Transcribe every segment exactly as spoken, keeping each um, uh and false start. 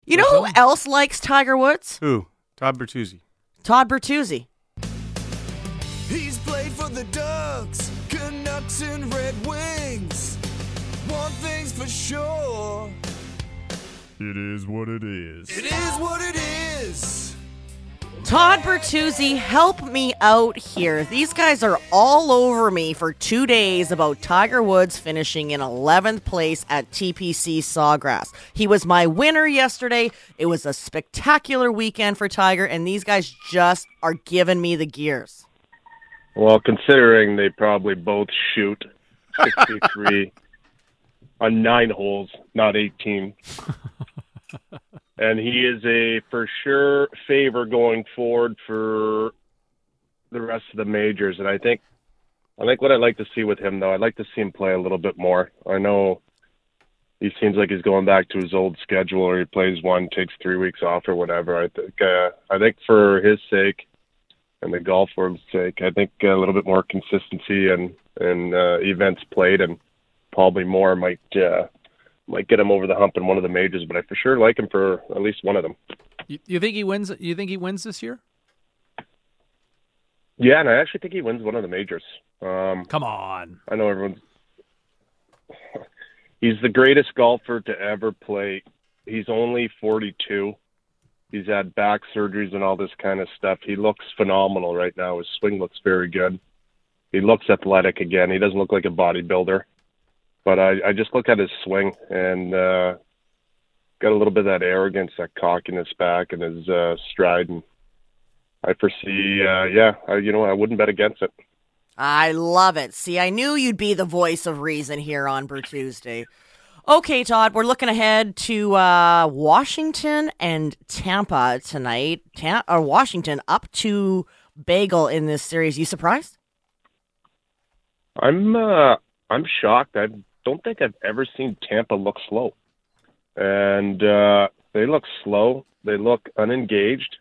You know who else likes Tiger Woods? Who? Todd Bertuzzi. Todd Bertuzzi. He's played for the Ducks, Canucks, and Red Wings. One thing's for sure. It is what it is. It is what it is. Todd Bertuzzi, help me out here. These guys are all over me for two days about Tiger Woods finishing in eleventh place at T P C Sawgrass. He was my winner yesterday. It was a spectacular weekend for Tiger, and these guys just are giving me the gears. Well, considering they probably both shoot sixty-three on nine holes, not eighteen. And he is a for sure favor going forward for the rest of the majors. And I think I think what I'd like to see with him, though, I'd like to see him play a little bit more. I know he seems like he's going back to his old schedule, or he plays one, takes three weeks off or whatever. I think uh, I think for his sake and the golf world's sake, I think a little bit more consistency and, and uh, events played and probably more might uh, – might get him over the hump in one of the majors, but I for sure like him for at least one of them. You, you think he wins? You think he wins this year? Yeah, and I actually think he wins one of the majors. Um, Come on. I know everyone's... He's the greatest golfer to ever play. He's only forty-two. He's had back surgeries and all this kind of stuff. He looks phenomenal right now. His swing looks very good. He looks athletic again. He doesn't look like a bodybuilder. But I, I just look at his swing and uh, got a little bit of that arrogance, that cockiness back in his uh, stride. And I foresee, uh, yeah, I, you know, I wouldn't bet against it. I love it. See, I knew you'd be the voice of reason here on Bertuesday. Okay, Todd, we're looking ahead to uh, Washington and Tampa tonight. Tam- or Washington up to Bagel in this series. You surprised? I'm, uh, I'm shocked. I've don't think I've ever seen Tampa look slow. And uh, they look slow. They look unengaged.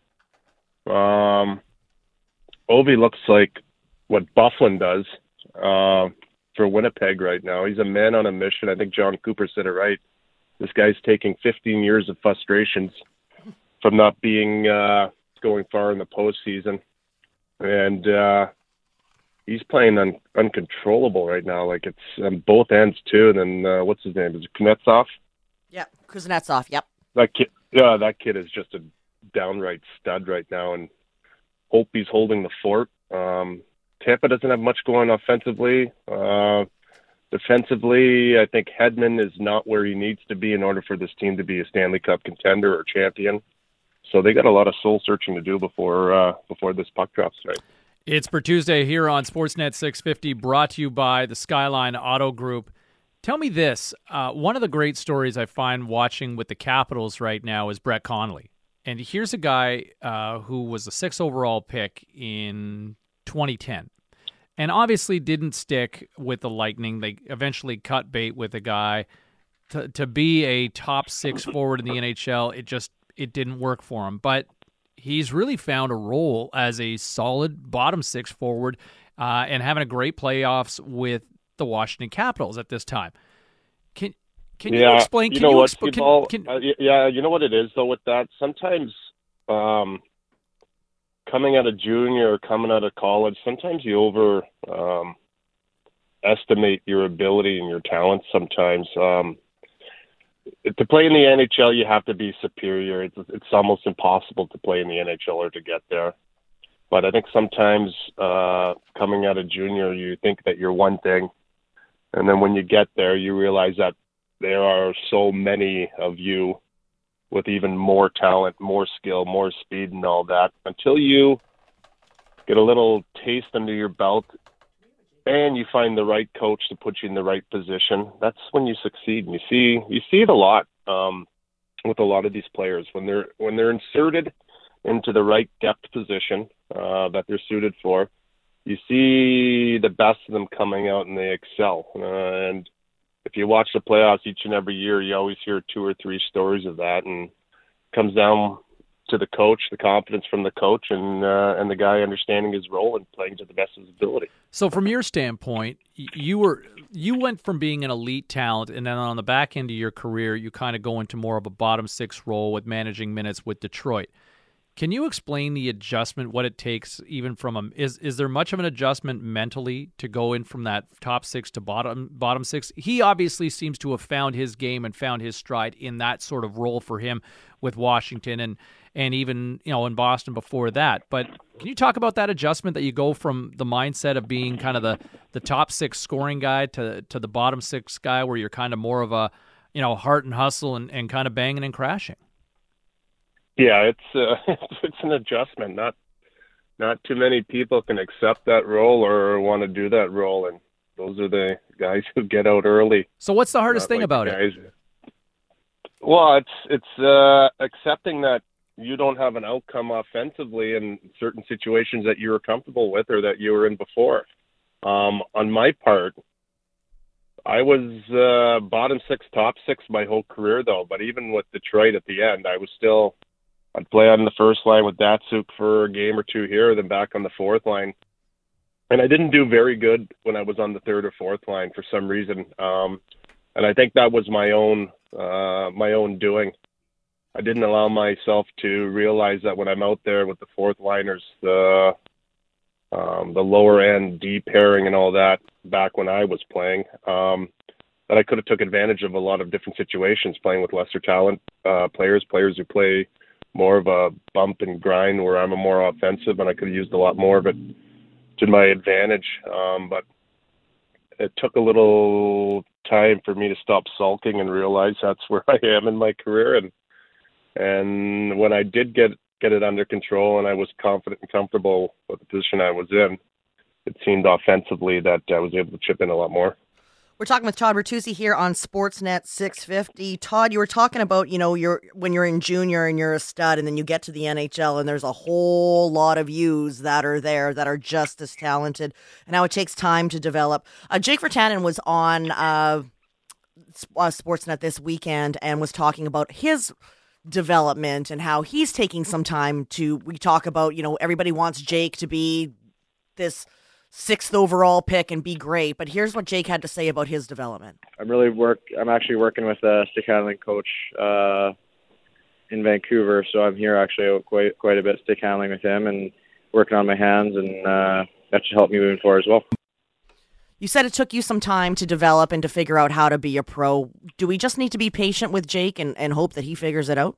Um, Ovi looks like what Bufflin does uh, for Winnipeg right now. He's a man on a mission. I think John Cooper said it right. This guy's taking fifteen years of frustrations from not being uh, going far in the postseason. And uh he's playing un- uncontrollable right now. Like it's on both ends too. And then uh, what's his name? Is it Kuznetsov? Yeah, Kuznetsov. Yep. That kid. Yeah, that kid is just a downright stud right now. And hope he's holding the fort. Um, Tampa doesn't have much going offensively. Uh, defensively, I think Hedman is not where he needs to be in order for this team to be a Stanley Cup contender or champion. So they got a lot of soul searching to do before uh, before this puck drops tonight. It's Bertuesday here on Sportsnet six fifty, brought to you by the Skyline Auto Group. Tell me this. Uh, one of the great stories I find watching with the Capitals right now is Brett Connolly. And here's a guy uh, who was a six overall pick in twenty ten and obviously didn't stick with the Lightning. They eventually cut bait with a guy. To, to be a top six forward in the N H L, it just it didn't work for him. But he's really found a role as a solid bottom six forward uh, and having a great playoffs with the Washington Capitals at this time. Can can yeah, you explain? You can know you what, explain? Paul, Can, uh, yeah, you know what it is though with that. Sometimes um, coming out of junior or coming out of college, sometimes you over um, estimate your ability and your talent. Sometimes. Um, To play in the N H L, you have to be superior. It's, it's almost impossible to play in the N H L or to get there. But I think sometimes uh, coming out of junior, you think that you're one thing. And then when you get there, you realize that there are so many of you with even more talent, more skill, more speed and all that. Until you get a little taste under your belt and you find the right coach to put you in the right position, that's when you succeed. And you see you see it a lot um, with a lot of these players. When they're when they're inserted into the right depth position uh, that they're suited for, you see the best of them coming out and they excel. Uh, and if you watch the playoffs each and every year, you always hear two or three stories of that. And it comes down to the coach, the confidence from the coach, and uh, and the guy understanding his role and playing to the best of his ability. So from your standpoint, you were you went from being an elite talent, and then on the back end of your career, you kind of go into more of a bottom six role with managing minutes with Detroit. Can you explain the adjustment, what it takes even from a, is is there much of an adjustment mentally to go in from that top six to bottom bottom six? He obviously seems to have found his game and found his stride in that sort of role for him with Washington and and even, you know, in Boston before that. But can you talk about that adjustment that you go from the mindset of being kind of the, the top six scoring guy to to the bottom six guy where you're kind of more of a, you know, heart and hustle and, and kind of banging and crashing? Yeah, it's uh, it's an adjustment. Not not too many people can accept that role or want to do that role, and those are the guys who get out early. So what's the hardest Not thing like about it? it? Well, it's it's uh, accepting that you don't have an outcome offensively in certain situations that you were comfortable with or that you were in before. Um, on my part, I was uh, bottom six, top six my whole career, though. But even with Detroit at the end, I was still – I'd play on the first line with Datsuk for a game or two here, then back on the fourth line. And I didn't do very good when I was on the third or fourth line for some reason. Um, and I think that was my own uh, my own doing. I didn't allow myself to realize that when I'm out there with the fourth liners, the um, the lower end D pairing and all that back when I was playing, um, that I could have took advantage of a lot of different situations playing with lesser talent uh, players, players who play more of a bump and grind where I'm a more offensive, and I could have used a lot more of it to my advantage. Um, but it took a little time for me to stop sulking and realize that's where I am in my career. And and when I did get get it under control and I was confident and comfortable with the position I was in, it seemed offensively that I was able to chip in a lot more. We're talking with Todd Bertuzzi here on Sportsnet six fifty. Todd, you were talking about, you know, you're when you're in junior and you're a stud and then you get to the N H L and there's a whole lot of yous that are there that are just as talented and how it takes time to develop. Uh, Jake Virtanen was on uh, Sportsnet this weekend and was talking about his development and how he's taking some time to, we talk about, you know, everybody wants Jake to be this sixth overall pick and be great, but here's what Jake had to say about his development. I'm really work. I'm actually working with a stick handling coach uh, in Vancouver, so I'm here actually quite quite a bit stick handling with him and working on my hands, and uh, that should help me moving forward as well. You said it took you some time to develop and to figure out how to be a pro. Do we just need to be patient with Jake and, and hope that he figures it out?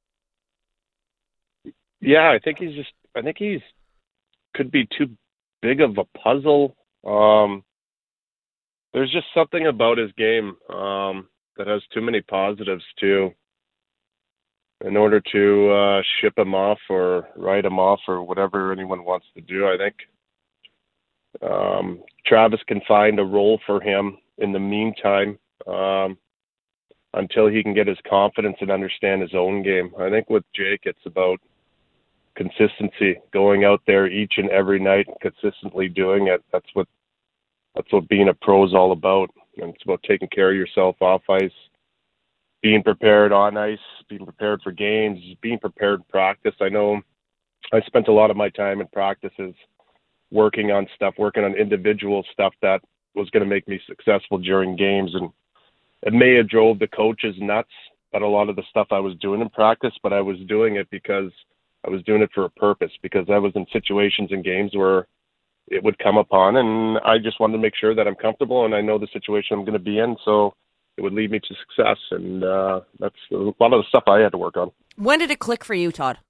Yeah, I think he's just. I think he's could be too big of a puzzle. Um, there's just something about his game um, that has too many positives to, in order to uh, ship him off or write him off or whatever anyone wants to do. I think um, Travis can find a role for him in the meantime um, until he can get his confidence and understand his own game. I think with Jake, it's about consistency, going out there each and every night and consistently doing it. That's what that's what being a pro is all about. And it's about taking care of yourself off ice, being prepared on ice, being prepared for games, being prepared in practice. I know I spent a lot of my time in practices working on stuff, working on individual stuff that was going to make me successful during games. And it may have drove the coaches nuts at a lot of the stuff I was doing in practice, but I was doing it because I was doing it for a purpose, because I was in situations in games where it would come upon, and I just wanted to make sure that I'm comfortable and I know the situation I'm going to be in, so it would lead me to success. And uh, that's a lot of the stuff I had to work on. When did it click for you, Todd?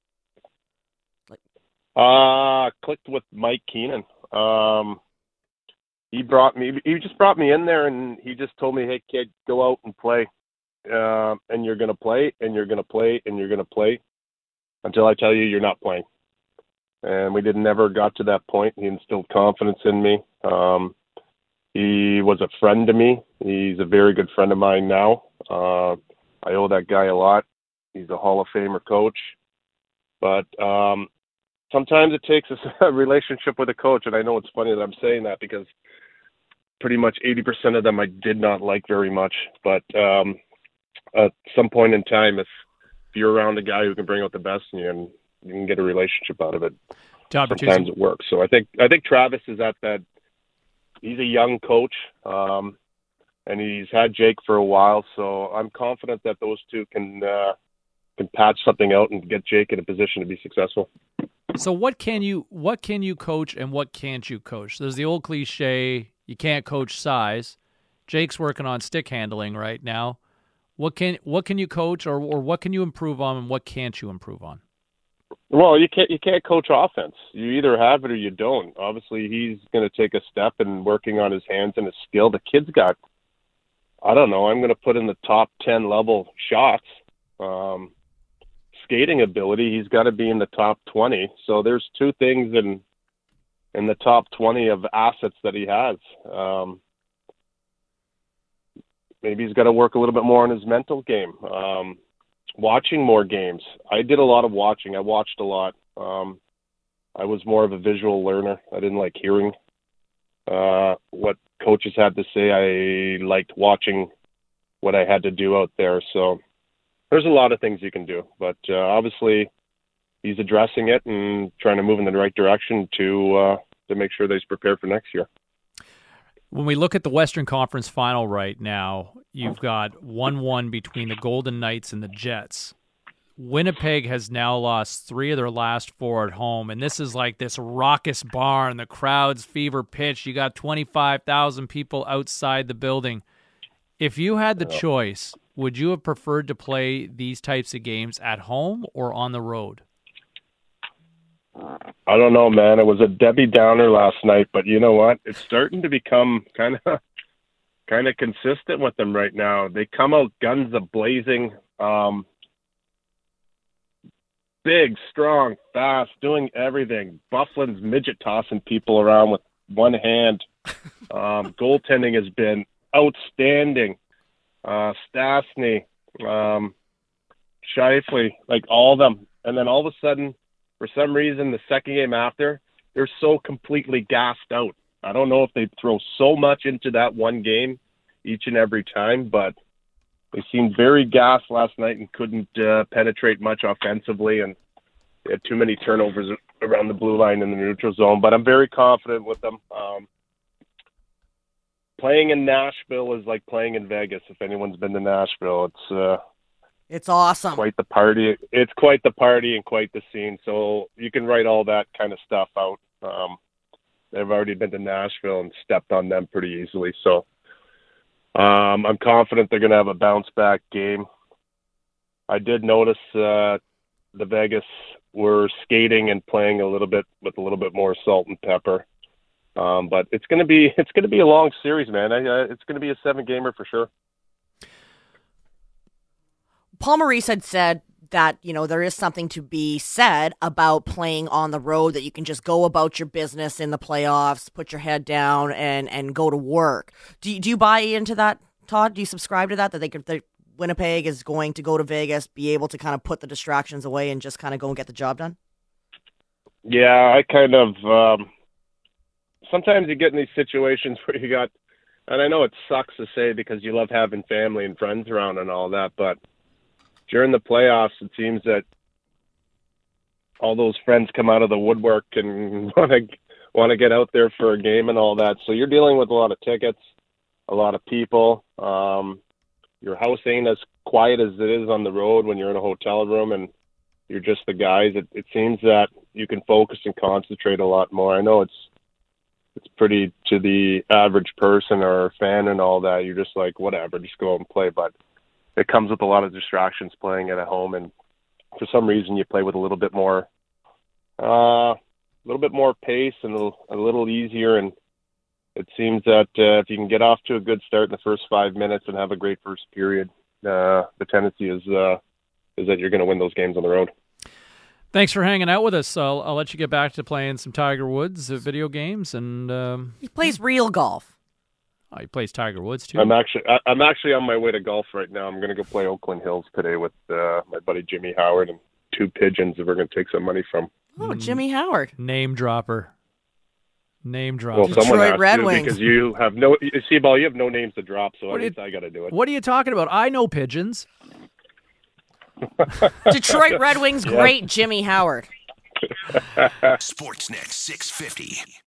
Uh, clicked with Mike Keenan. Um, he brought me, he just brought me in there and he just told me, hey, kid, go out and play. Uh, and you're going to play, and you're going to play, and you're going to play until I tell you you're not playing. And we didn't never got to that point. He instilled confidence in me. Um, he was a friend to me. He's a very good friend of mine now. Uh, I owe that guy a lot. He's a Hall of Famer coach. But um, sometimes it takes a relationship with a coach, and I know it's funny that I'm saying that because pretty much eighty percent of them I did not like very much. But um, at some point in time, if you're around a guy who can bring out the best in you and you can get a relationship out of it, Todd sometimes Bertuzzi. it works. So I think I think Travis is at that. He's a young coach, um, and he's had Jake for a while. So I'm confident that those two can uh, can patch something out and get Jake in a position to be successful. So what can you what can you coach and what can't you coach? There's the old cliche, you can't coach size. Jake's working on stick handling right now. What can what can you coach or, or what can you improve on and what can't you improve on? Well, you can't you can't coach offense. You either have it or you don't. Obviously, he's going to take a step in working on his hands and his skill. The kid's got, I don't know, I'm going to put in the top ten level shots. Um, skating ability, he's got to be in the top twenty. So there's two things in in the top twenty of assets that he has. Um, maybe he's got to work a little bit more on his mental game. Um, watching more games. I did a lot of watching. I watched a lot. Um, I was more of a visual learner. I didn't like hearing uh, what coaches had to say. I liked watching what I had to do out there. So there's a lot of things you can do, but uh, obviously he's addressing it and trying to move in the right direction to uh, to make sure that he's prepared for next year. When we look at the Western Conference Final right now, you've got one one between the Golden Knights and the Jets. Winnipeg has now lost three of their last four at home, and this is like this raucous barn. The crowd's fever pitch. You got twenty-five thousand people outside the building. If you had the choice, would you have preferred to play these types of games at home or on the road? I don't know, man. It was a Debbie Downer last night, but you know what? It's starting to become kind of kind of consistent with them right now. They come out guns a-blazing, um, big, strong, fast, doing everything. Bufflin's midget tossing people around with one hand. Um, goaltending has been outstanding. Uh, Stastny, um, Scheifele, like all of them. And then all of a sudden, for some reason, the second game after, they're so completely gassed out. I don't know if they throw so much into that one game each and every time, but they seemed very gassed last night and couldn't uh, penetrate much offensively, and they had too many turnovers around the blue line in the neutral zone. But I'm very confident with them. Um, playing in Nashville is like playing in Vegas. If anyone's been to Nashville, it's uh, It's awesome. quite the party. It's quite the party and quite the scene. So you can write all that kind of stuff out. Um, they've already been to Nashville and stepped on them pretty easily. So um, I'm confident they're going to have a bounce back game. I did notice uh, the Vegas were skating and playing a little bit with a little bit more salt and pepper. Um, but it's going to be it's going to be a long series, man. I, uh, it's going to be a seven gamer for sure. Paul Maurice had said that, you know, there is something to be said about playing on the road, that you can just go about your business in the playoffs, put your head down and, and go to work. Do you, do you buy into that, Todd? Do you subscribe to that, that they could, that Winnipeg is going to go to Vegas, be able to kind of put the distractions away and just kind of go and get the job done? Yeah, I kind of, um, sometimes you get in these situations where you got, and I know it sucks to say because you love having family and friends around and all that, but during the playoffs, it seems that all those friends come out of the woodwork and want to want to get out there for a game and all that. So you're dealing with a lot of tickets, a lot of people. Um, your house ain't as quiet as it is on the road when you're in a hotel room and you're just the guys. It, it seems that you can focus and concentrate a lot more. I know it's it's pretty to the average person or fan and all that. You're just like, whatever, just go out and play. But it comes with a lot of distractions playing at home, and for some reason you play with a little bit more, uh, a little bit more pace and a little, a little easier. And it seems that uh, if you can get off to a good start in the first five minutes and have a great first period, uh, the tendency is uh, is that you're going to win those games on the road. Thanks for hanging out with us. I'll, I'll let you get back to playing some Tiger Woods uh, video games, and um, He plays real golf. oh, he plays Tiger Woods too. I'm actually I, I'm actually on my way to golf right now. I'm going to go play Oakland Hills today with uh, my buddy Jimmy Howard and two pigeons that we're going to take some money from. Oh, Jimmy Howard. Name dropper. Name dropper. Well, someone Detroit has Red to Wings. because you have no. You see, ball, you have no names to drop, so What I do guess I got to do it. What are you talking about? I know pigeons. Detroit Red Wings great Jimmy Howard. Sportsnet six fifty.